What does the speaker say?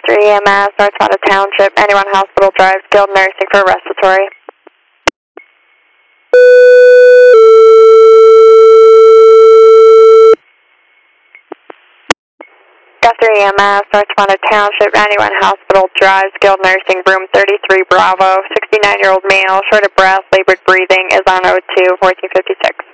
Guthrie EMS, North Fonda Township, anyone Hospital Drive, skilled nursing for respiratory. Guthrie EMS, North Fonda Township, anyone Hospital Drive, skilled nursing, room 33 Bravo, 69-year-old male, short of breath, labored breathing, is on O2, 1456.